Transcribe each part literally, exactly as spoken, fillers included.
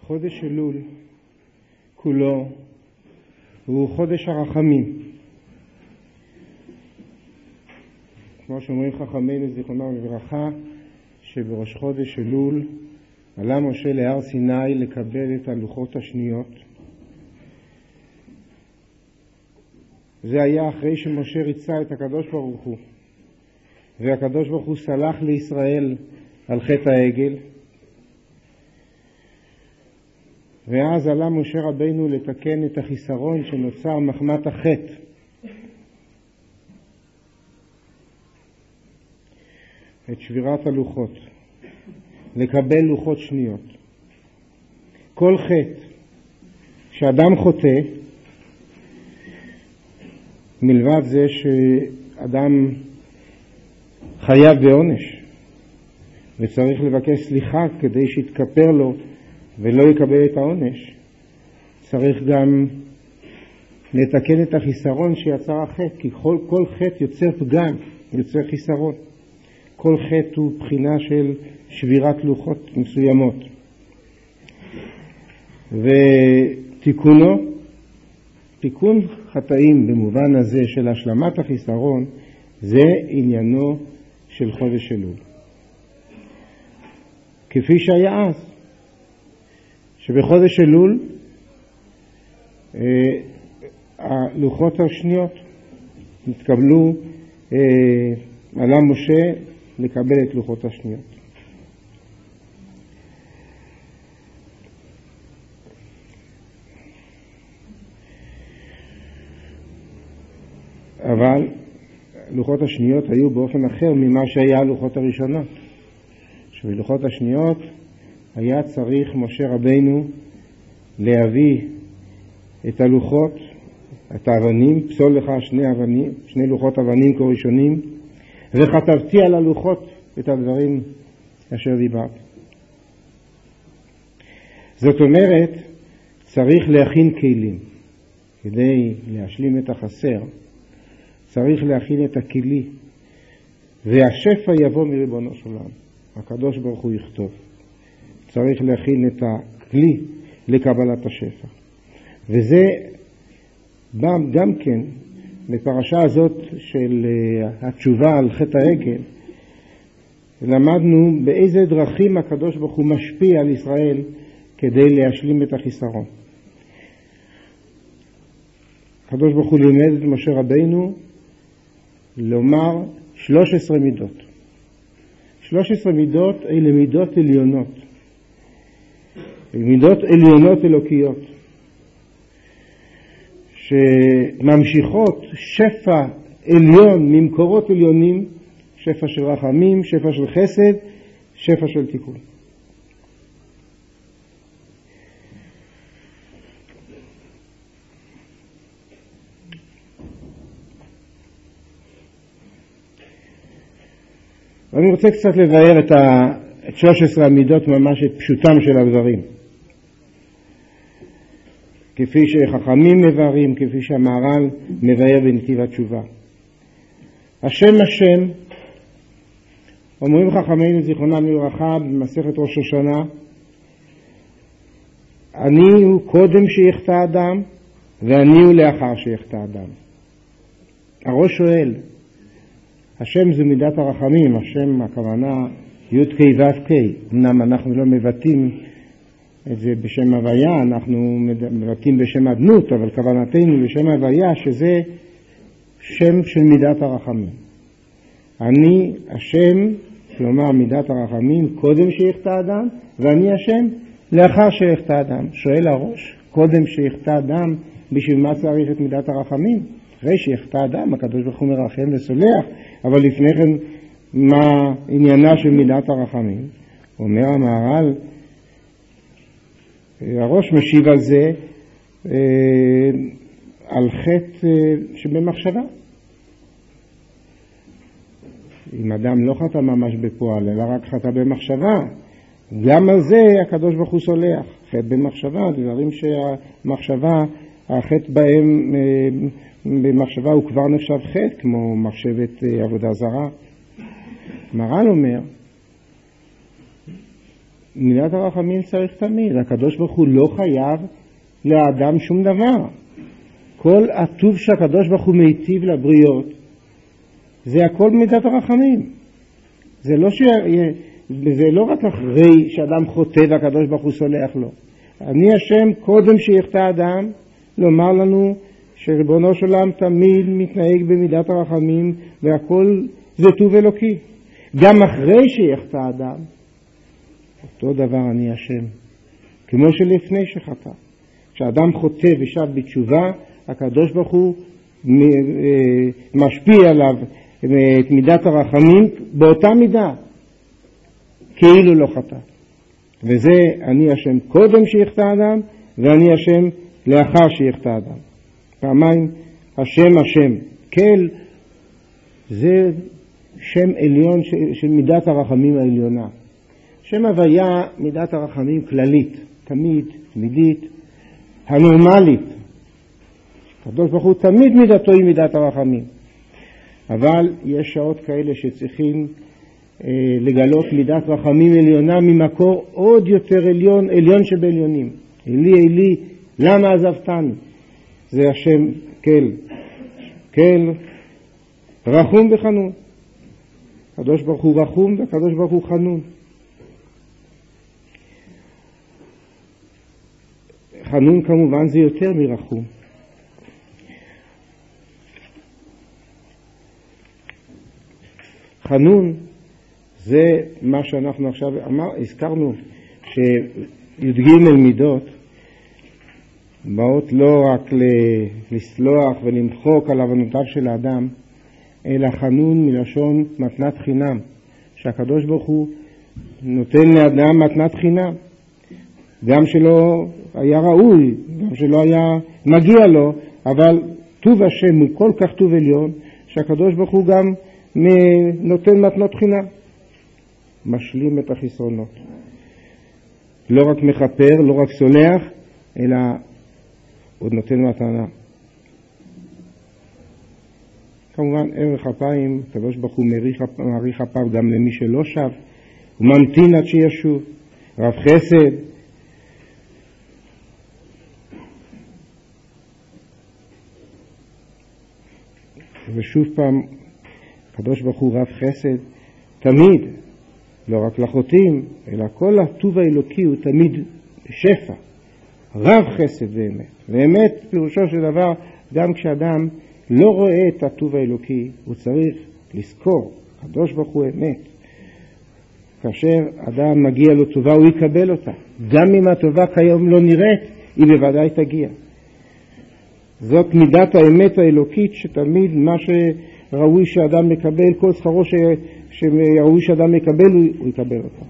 חודש אלול כולו הוא חודש הרחמים. כמו שאומרים חכמינו זיכרונם לברכה, שבראש חודש אלול עלה משה להר סיני לקבל את הלוחות השניות. זה היה אחרי שמשה ריצה את הקדוש ברוך הוא, והקדוש ברוך הוא סלח לישראל על חטא העגל. ואז עלה משה רבינו לתקן את החיסרון שנוצר מחמת החטא. את שבירת הלוחות, לקבל לוחות שניות. כל חטא שאדם חוטא, מלבד זה שאדם חייב בעונש וצריך לבקש סליחה כדי שיתכפר לו ולא יקבל את העונש, צריך גם לתקן את החיסרון שיצר החטא, כי כל, כל חטא יוצר פגם, יוצר חיסרון. כל חטא הוא בחינה של שבירת לוחות מסוימות. ותיקונו, תיקון חטאים במובן הזה של השלמת החיסרון, זה עניינו של חודש אלול. כפי שהיה אז, שבחודש אלול אה, הלוחות השניות נתקבלו, אה, עלה משה לקבל את לוחות השניות. אבל לוחות השניות היו באופן אחר ממה שהיה לוחות הראשונות. שבלוחות השניות היה צריך משה רבינו להביא את הלוחות, את האבנים, פסול לך שני אבנים, שני לוחות אבנים כראשונים, וכתבתי על הלוחות את הדברים אשר דיברת. זאת אומרת, צריך להכין כלים. כדי להשלים את החסר, צריך להכין את הכלי, והשפע יבוא מריבונו של עולם. הקדוש ברוך הוא יכתוב. צריך להכין את הכלי לקבלת השפע. וזה בא גם כן בפרשה הזאת של התשובה על חטא העגל. למדנו באיזה דרכים הקדוש ברוך הוא משפיע על ישראל כדי להשלים את החיסרון. הקדוש ברוך הוא לימד את משה רבינו לומר שלוש עשרה מידות. שלוש עשרה מידות אלה מידות עליונות. מידות עליונות אלוקיות. שממשיכות שפע עליון ממקורות עליונים, שפע של רחמים, שפע של חסד, שפע של תיקון. אני רוצה קצת לבאר את ה-שלוש עשרה המידות, ממש את פשוטם של הדברים. כפי שחכמים מבארים, כפי שהמהר"ל מבאר בנתיב התשובה. השם השם, אומרים חכמינו זיכרונם לברכה במסכת ראש השנה, אני הוא קודם שיחטא אדם, ואני הוא לאחר שיחטא אדם. הראש שואל, השם זו מידת הרחמים, השם הכוונה י' כ' ו' כ', אמנם אנחנו לא מבטאים את זה בשם הוויה, אנחנו מבטאים בשם אדנות, אבל כוונתנו בשם הוויה שזה שם של מידת הרחמים. אני השם, כלומר מידת הרחמים, קודם שיחטא אדם, ואני השם לאחר שיחטא אדם. שואל הראש, קודם שיחטא אדם, בשביל מה צריך את מידת הרחמים? אחרי שיחטא אדם, הקדוש ברוך הוא מרחם וסולח, אבל לפני כן מה עניינה של מידת הרחמים? אומר המהר"ל, הראש משיב על זה אה, על חטא אה, שבמחשבה. אם אדם לא חטא ממש בפועל, אלא רק חטא במחשבה, גם על זה הקדוש ברוך הוא סולח. חטא במחשבה, דברים שהמחשבה, החטא בהם אה, במחשבה הוא כבר נחשב חטא, כמו מחשבת אה, עבודה זרה. מרן אומר, מידת הרחמים צריך תמיד. הקדוש ברוך הוא לא חייב לאדם שום דבר. כל הטוב שהקדוש ברוך הוא מיטיב לבריות, זה הכל מידת הרחמים. זה לא, ש... זה לא רק אחרי שאדם חוטא והקדוש ברוך הוא סולח לו. אני השם קודם שיחטא אדם, לומר לנו שריבונו של עולם תמיד מתנהג במידת הרחמים, והכל זה טוב אלוקי. גם אחרי שיחטא אדם, אותו דבר אני השם. כמו שלפני שחטא. כשאדם חוטא ושב בתשובה, הקדוש ברוך הוא משפיע עליו את מידת הרחמים באותה מידה, כאילו לא חטא. וזה אני השם קודם שיחטא אדם, ואני השם לאחר שיחטא אדם. פעמיים השם השם. כל זה שם עליון של מידת הרחמים העליונה. שם הוויה מידת הרחמים כללית, תמיד, תמידית, הנורמלית. הקדוש ברוך הוא תמיד מידתו היא מידת הרחמים. אבל יש שעות כאלה שצריכים אה, לגלות מידת רחמים עליונה ממקור עוד יותר עליון, עליון שבעליונים. אלי אלי, למה עזבתני? זה השם כל. כל, רחום וחנון. הקדוש ברוך הוא רחום והקדוש ברוך הוא חנון. חנון כמובן זה יותר מרחום. חנון זה מה שאנחנו עכשיו אמר, הזכרנו שי"ג מידות באות לא רק לסלוח ולמחוק על עוונותיו של האדם, אלא חנון מלשון מתנת חינם, שהקדוש ברוך הוא נותן לאדם מתנת חינם, גם שלא היה ראוי, גם שלא היה מגיע לו, אבל טוב השם הוא כל כך טוב עליון, שהקדוש ברוך הוא גם נותן מתנות חינם, משלים את החסרונות. לא רק מחפר, לא רק סולח, אלא עוד נותן מתנה. כמובן ערך אפיים, הקדוש ברוך הוא מאריך אפיו גם למי שלא שב, הוא ממתין עד שישוב. רב חסד, ושוב פעם הקדוש ברוך הוא רב חסד תמיד, לא רק לחוטאים, אלא כל הטוב האלוקי הוא תמיד שפע, רב חסד ואמת. ואמת פירושו של דבר, גם כשאדם לא רואה את הטוב האלוקי, הוא צריך לזכור, הקדוש ברוך הוא אמת. כאשר אדם מגיע לו טובה, הוא יקבל אותה. גם אם הטובה כיום לא נראית, היא בוודאי תגיע. זאת מידת האמת האלוקית, שתמיד מה שראוי שאדם מקבל, כל שכרו ש... שראוי שאדם מקבל, הוא, הוא יקבל אותה.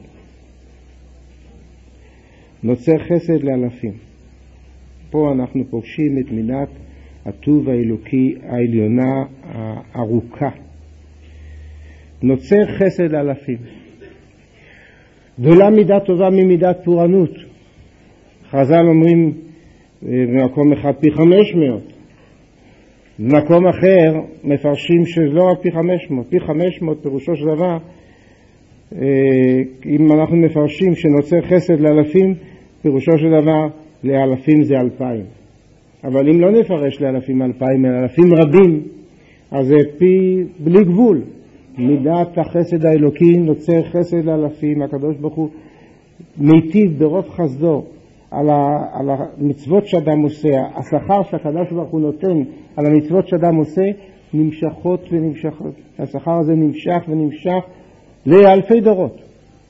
נוצר חסד לאלפים. פה אנחנו פוגשים את מידת הטוב האלוקי העליונה הארוכה. נוצר חסד לאלפים. גדולה מידה טובה ממידת פורענות. חז"ל אומרים במקום אחד פי חמש מאות. במקום אחר מפרשים שלא רק פי חמש מאות. פי חמש מאות פירושו של דבר, אם אנחנו מפרשים שנוצר חסד לאלפים, פירושו של דבר לאלפים זה אלפיים. אבל אם לא נפרש לאלפים אלפיים, אלא אלפים רבים, אז זה פי בלי גבול. מידת החסד האלוקי נוצר חסד לאלפים. הקדוש ברוך הוא מיטיב ברוב חסדו על, ה, על המצוות שאדם עושה. השכר שהקדוש ברוך הוא נותן על המצוות שאדם עושה נמשכות ונמשכות. השכר הזה נמשך ונמשך לאלפי דורות.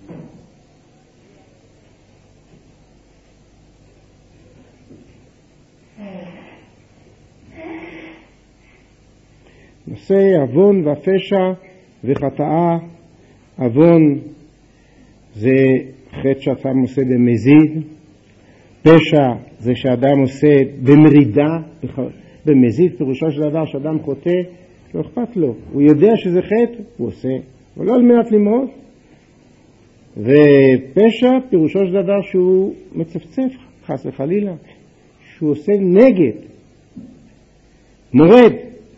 נושא עוון והפשע וחטאה. עוון זה חטא שאדם עושה במזיד, פשע זה שאדם עושה במרידה, במזיד פירושו של דבר שאדם חוטא, לא אכפת לו, הוא יודע שזה חטא, הוא עושה, אבל לא על מנת למרוד. ופשע פירושו של דבר שהוא מצפצף, חס וחלילה, שהוא עושה נגד, מורד.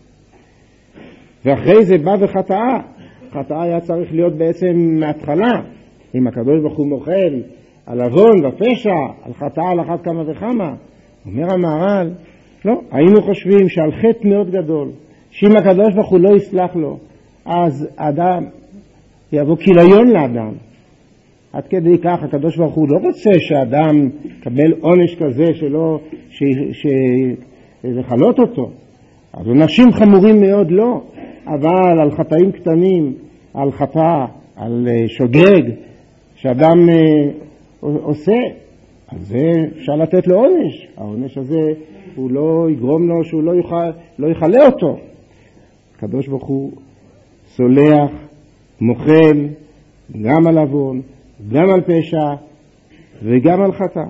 ואחרי זה בא וחטאה. חטאה היה צריך להיות בעצם מההתחלה. אם הקדוש ברוך הוא מוחל על עוון ופשע, על חטאה על אחת כמה וכמה. אומר המהר"ל, לא, היינו חושבים שעל חטא מאוד גדול, שאם הקדוש ברוך הוא לא יסלח לו, אז האדם יבוא כיליון לאדם. עד כדי כך הקדוש ברוך הוא לא רוצה שאדם יקבל עונש כזה שלא, ש, ש, לחלות אותו. אז עונשים חמורים מאוד לא, אבל על חטאים קטנים, על חטא, על שוגג, שאדם עושה, אז זה אפשר לתת לו עונש. העונש הזה הוא לא יגרום לו שהוא לא יוכל, לא יחלה אותו. הקדוש ברוך הוא סולח, מוחל, גם על עוון, גם על פשע וגם על חטא.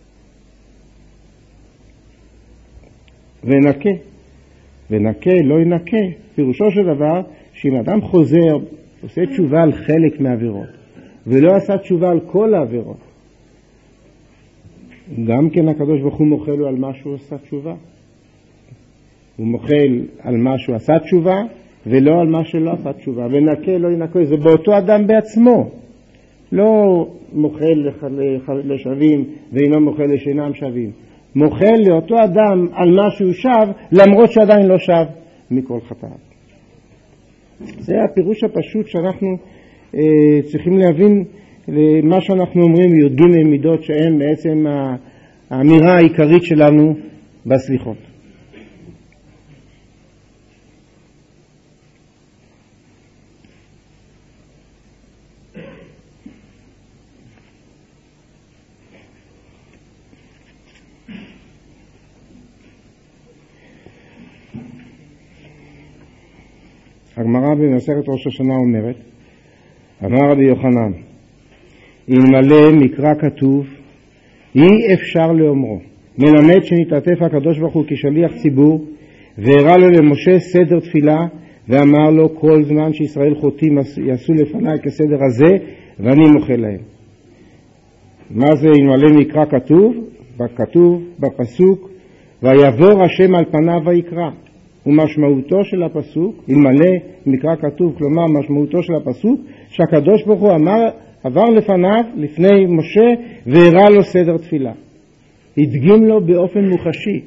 ונקה, ונקה לא ינקה. פירושו של דבר שאם אדם חוזר, עושה תשובה על חלק מהעבירות, ולא עשה תשובה על כל העבירות, גם כן הקדוש ברוך הוא מוחל לו על מה שהוא עשה תשובה. הוא מוחל על מה שהוא עשה תשובה, ולא על מה שלא עשה תשובה. ונקה לא ינקה, זה באותו אדם בעצמו. לא מוחל לשווים ואינו מוחל לשאינם שווים. מוחל לאותו אדם על מה שהוא שב, למרות שעדיין לא שב מכל חטא. זה הפירוש הפשוט שאנחנו אה, צריכים להבין למה שאנחנו אומרים י"ג מידות, שהן בעצם האמירה העיקרית שלנו בסליחות. הגמרא במסכת ראש השנה אומרת, אמר רבי יוחנן, אלמלא מקרא כתוב, אי אפשר לאומרו. מלמד שנתעטף הקדוש ברוך הוא כשליח ציבור, והראה לו למשה סדר תפילה, ואמר לו, כל זמן שישראל חוטאים יעשו לפניי כסדר הזה, ואני מוחל להם. מה זה אלמלא מקרא כתוב? כתוב בפסוק, ויעבור השם על פניו ויקרא. ומשמעותו של הפסוק, אלמלא מקרא כתוב, כלומר משמעותו של הפסוק, שהקדוש ברוך הוא אמר, עבר לפניו, לפני משה, והראה לו סדר תפילה. הדגים לו באופן מוחשי.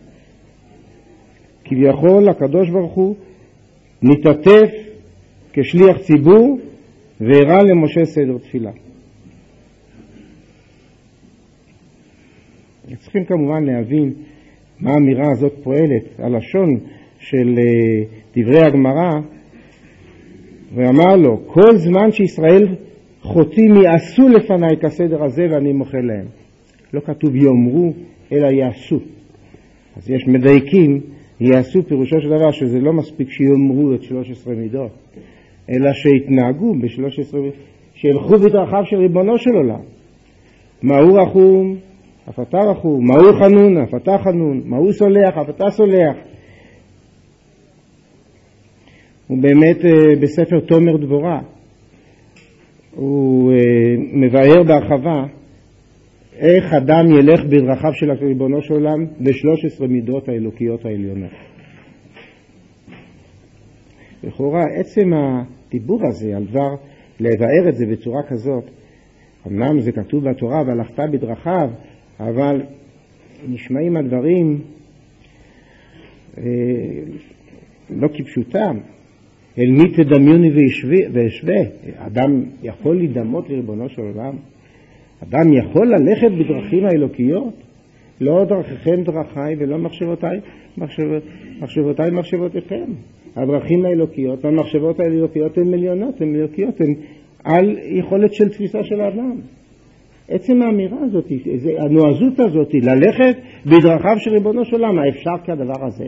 כביכול הקדוש ברוך הוא נתעטף כשליח ציבור, והראה למשה סדר תפילה. צריכים כמובן להבין מה האמירה הזאת פועלת. הלשון של דברי הגמרא, ואמר לו, כל זמן שישראל חוטאים יעשו לפניי כסדר הזה ואני מוחל להם. לא כתוב יאמרו, אלא יעשו. אז יש מדייקים, יעשו פירושו של דבר שזה לא מספיק שיאמרו את שלוש עשרה מידות, אלא שיתנהגו בשלוש עשרה, שילכו בדרכיו של ריבונו של עולם. מהו רחום, אף אתה רחום, מהו חנון, אף אתה חנון, מהו סולח, אף אתה סולח. הוא באמת בספר תומר דבורה, הוא מבאר בהרחבה איך אדם ילך בדרכיו של ריבונו של עולם בשלוש עשרה מידות האלוקיות העליונות. לכאורה עצם הדיבור הזה על דבר לבאר את זה בצורה כזאת, אמנם זה כתוב בתורה והלכת בדרכיו, אבל נשמעים הדברים אה, לא כפשוטם. אל מי תדמיוני וישווה? אדם יכול להידמות לריבונו של עולם? אדם יכול ללכת בדרכים האלוקיות? לא דרככם דרכי ולא מחשבותיי מחשבות, מחשבותיי מחשבותיכם. הדרכים האלוקיות והמחשבות האלוקיות הן מיליונות, הן אלוקיות, הן על יכולת של תפיסה של האדם. עצם האמירה הזאת, הנועזות הזאת, ללכת בדרכיו של ריבונו של עולם, האפשר כדבר הזה?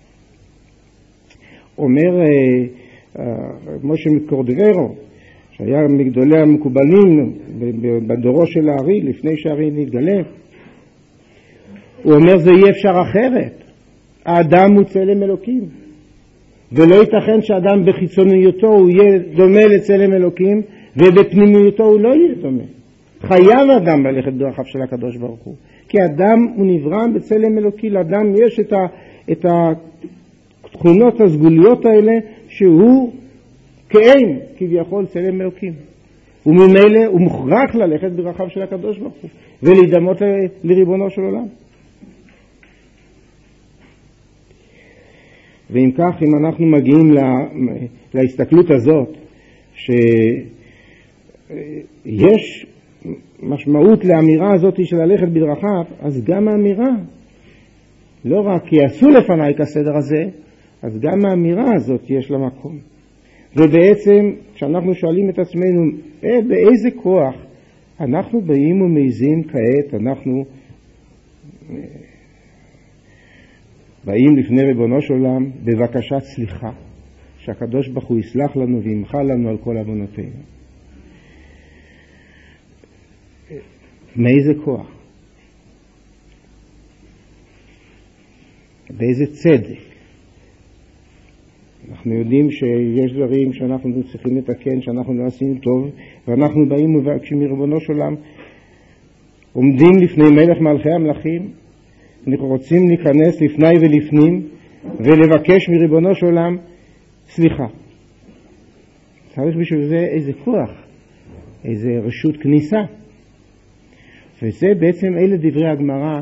אומר משה מקורדברו, שהיה מגדולי המקובלים בדורו של הארי, לפני שהארי נתגלה, הוא אומר זה אי אפשר אחרת. האדם הוא צלם אלוקים, ולא ייתכן שאדם בחיצוניותו הוא יהיה דומה לצלם אלוקים, ובפנימיותו הוא לא יהיה דומה. חייב אדם ללכת בדרכיו של הקדוש ברוך הוא, כי אדם הוא נברא בצלם אלוקי. לאדם יש את, ה, את התכונות הסגוליות האלה שהוא כאין כביכול צלם אלוקים. וממילא הוא מוכרח ללכת בדרכיו של הקדוש ברוך הוא, ולהידמות ל- לריבונו של עולם. ואם כך, אם אנחנו מגיעים לה, להסתכלות הזאת, שיש משמעות לאמירה הזאת של ללכת בדרכיו, אז גם האמירה, לא רק יעשו לפניי כסדר הזה, אז גם האמירה הזאת יש לה מקום. ובעצם, כשאנחנו שואלים את עצמנו, באיזה כוח אנחנו באים ומעיזים כעת, אנחנו באים לפני ריבונו של עולם בבקשת סליחה, שהקדוש ברוך הוא יסלח לנו וימחל לנו על כל עוונותינו. מאיזה כוח? באיזה צדק? אנחנו יודעים שיש דברים שאנחנו צריכים לתקן, שאנחנו לא עשינו טוב, ואנחנו באים ומבקשים מריבונו של עולם, עומדים לפני מלך מלכי המלכים, אנחנו רוצים להיכנס לפני ולפנים ולבקש מריבונו של עולם סליחה. צריך בשביל זה איזה כוח, איזה רשות כניסה. וזה בעצם אלה דברי הגמרא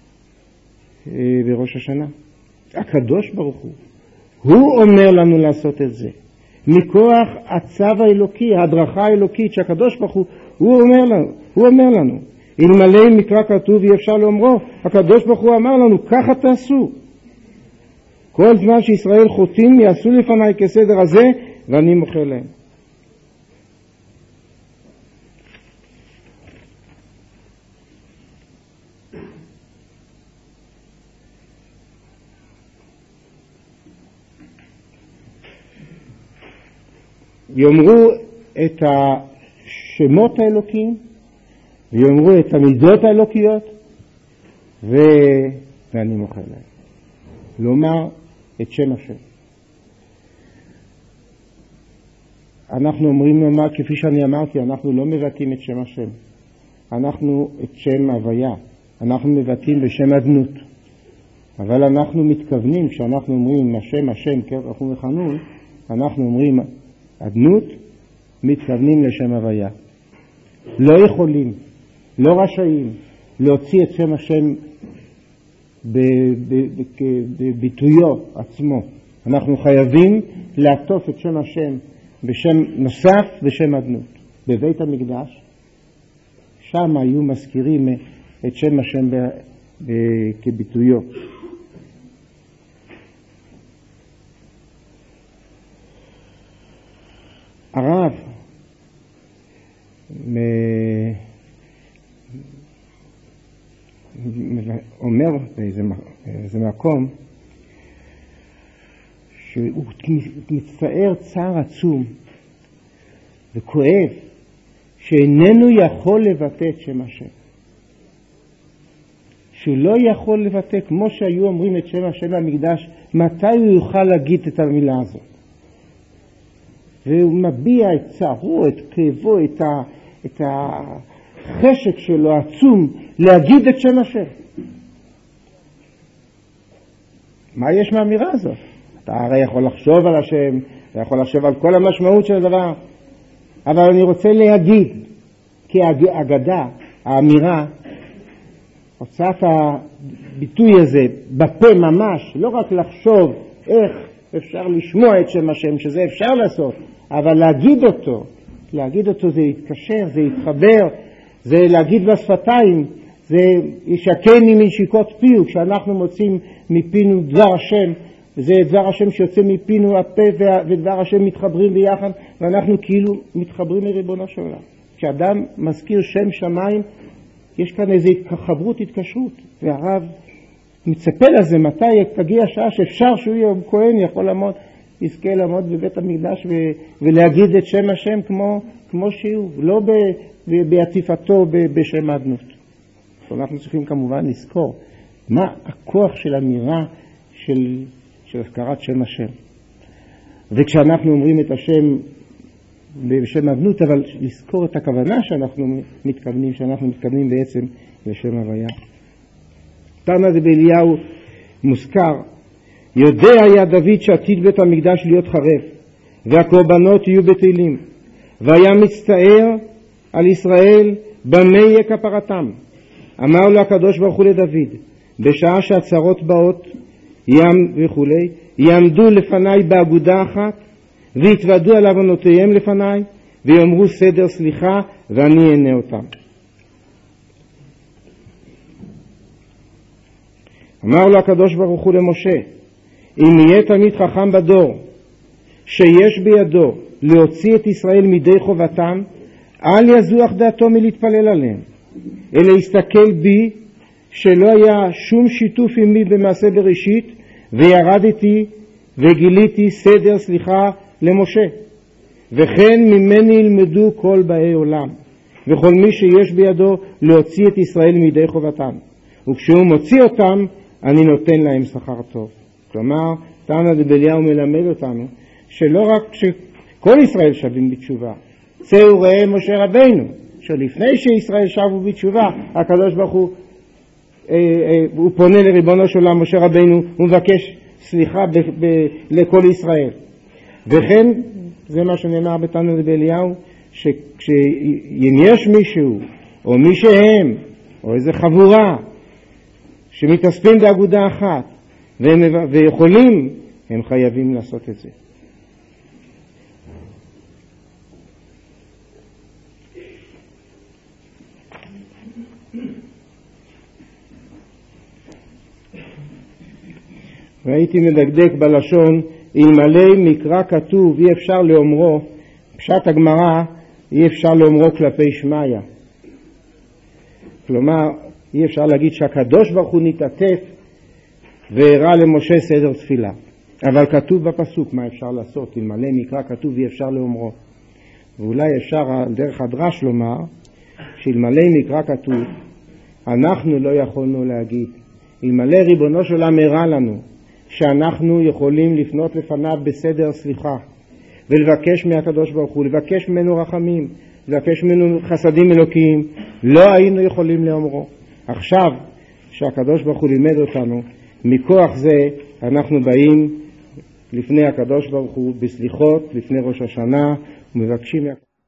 בראש השנה. הקדוש ברוך הוא, הוא אומר לנו לעשות את זה. מכוח הצו האלוקי, ההדרכה האלוקית שהקדוש ברוך הוא, הוא אומר לנו, הוא אומר לנו. אלמלא מקרא כתוב אי אפשר לאומרו, הקדוש ברוך הוא אמר לנו, ככה תעשו. כל זמן שישראל חוטאים יעשו לפניי כסדר הזה, ואני מוחל להם. יאמרו את השמות האלוקיים, ויאמרו את המידות האלוקיות, ו... ואני מוחל להם. לומר את שם השם. אנחנו אומרים לומר, כפי שאני אמרתי, אנחנו לא מבטאים את שם השם. אנחנו את שם הוויה. אנחנו מבטאים בשם אדנות. אבל אנחנו מתכוונים, כשאנחנו אומרים השם השם, כך וכנון, אנחנו אומרים אדנות, מתכוונים לשם הוויה. לא יכולים, לא רשאים, להוציא את שם השם בביטויו עצמו. אנחנו חייבים לעטוף את שם השם בשם נוסף, בשם אדנות. בבית המקדש, שם היו מזכירים את שם השם ב, ב, כביטויו. הרב אומר באיזה מקום שהוא מצטער צער עצום וכואב שאיננו יכול לבטא את שם השם, שהוא לא יכול לבטא כמו שהיו אומרים את שם השם במקדש. מתי הוא יוכל להגיד את המילה הזאת? והוא מביע את צערו, את כאבו, את, ה, את החשק שלו עצום להגיד את שם השם. מה יש מהאמירה הזאת? אתה הרי יכול לחשוב על השם, אתה יכול לחשוב על כל המשמעות של הדבר, אבל אני רוצה להגיד, כי האגדה, האמירה, הוצאת הביטוי הזה בפה ממש, לא רק לחשוב איך אפשר לשמוע את שם השם, שזה אפשר לעשות, אבל להגיד אותו, להגיד אותו זה להתקשר, זה להתחבר, זה להגיד בשפתיים, זה ישקני משיקות פיו. כשאנחנו מוצאים מפינו דבר השם, זה דבר השם שיוצא מפינו, הפה ודבר השם מתחברים ביחד, ואנחנו כאילו מתחברים לריבונו של עולם. כשאדם מזכיר שם שמיים, יש כאן איזו חברות, התקשרות, והרב מצפה לזה, מתי תגיע השעה שאפשר שהוא יהיה כהן, יכול לעמוד, יזכה לעמוד בבית המקדש ו- ולהגיד את שם השם כמו, כמו שהוא, לא ב- ב- בעטיפתו ב- בשם אדנות. אנחנו צריכים כמובן לזכור מה הכוח של אמירה של, של הזכרת שם השם. וכשאנחנו אומרים את השם בשם אדנות, אבל לזכור את הכוונה שאנחנו מתכוונים, שאנחנו מתכוונים בעצם לשם הוויה. תנא דבאליהו מוזכר, יודע היה דוד שעתיד בית המקדש להיות חרב, והקורבנות יהיו בטלים. והיה מצטער על ישראל במה יהיה כפרתם. אמר לו הקדוש ברוך הוא לדוד, בשעה שהצרות באות ים וכולי, יעמדו לפניי באגודה אחת, והתוודו על עוונותיהם לפניי, ויאמרו סדר סליחה, ואני אענה אותם. אמר לו הקדוש ברוך הוא למשה, אם יהיה תלמיד חכם בדור, שיש בידו להוציא את ישראל מידי חובתם, אל יזוח דעתו מלהתפלל עליהם, אלא יסתכל בי, שלא היה שום שיתוף עמי במעשה בראשית, וירדתי וגיליתי סדר סליחה למשה. וכן ממני ילמדו כל באי עולם, וכל מי שיש בידו להוציא את ישראל מידי חובתם. וכשהוא מוציא אותם, אני נותן להם שכר טוב. כלומר, תנא דבליהו מלמד אותנו, שלא רק שכל ישראל שבים בתשובה, צאו ראה משה רבינו, שלפני שישראל שבו בתשובה, הקדוש ברוך הוא, אה, אה, הוא פונה לריבונו של עולם, משה רבינו, הוא מבקש סליחה ב- ב- לכל ישראל. וכן, זה מה שנאמר בתנא דבליהו, שאם יש מישהו, או מי שהם, או איזה חבורה, שמתאספים באגודה אחת, והם, ויכולים, הם חייבים לעשות את זה. והייתי מדקדק בלשון, אלמלא מקרא כתוב אי אפשר לאומרו, פשט הגמרא אי אפשר לאומרו כלפי שמיה. כלומר, אי אפשר להגיד שהקדוש ברוך הוא נתעטף והראה למשה סדר תפילה. אבל כתוב בפסוק מה אפשר לעשות, אלמלא מקרא כתוב אי אפשר לאומרו. ואולי אפשר דרך הדרש לומר, שאלמלא מקרא כתוב, אנחנו לא יכולנו להגיד. אלמלא ריבונו של עולם הראה לנו, שאנחנו יכולים לפנות לפניו בסדר סליחה, ולבקש מהקדוש ברוך הוא, לבקש ממנו רחמים, לבקש ממנו חסדים אלוקיים, לא היינו יכולים לאומרו. עכשיו שהקדוש ברוך הוא לימד אותנו, מכוח זה אנחנו באים לפני הקדוש ברוך הוא בסליחות, לפני ראש השנה, ומבקשים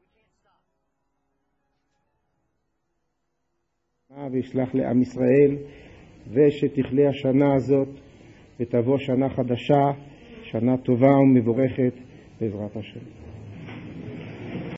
וישלח לעם ישראל, ושתכלה השנה הזאת ותבוא שנה חדשה, שנה טובה ומבורכת בעזרת השם.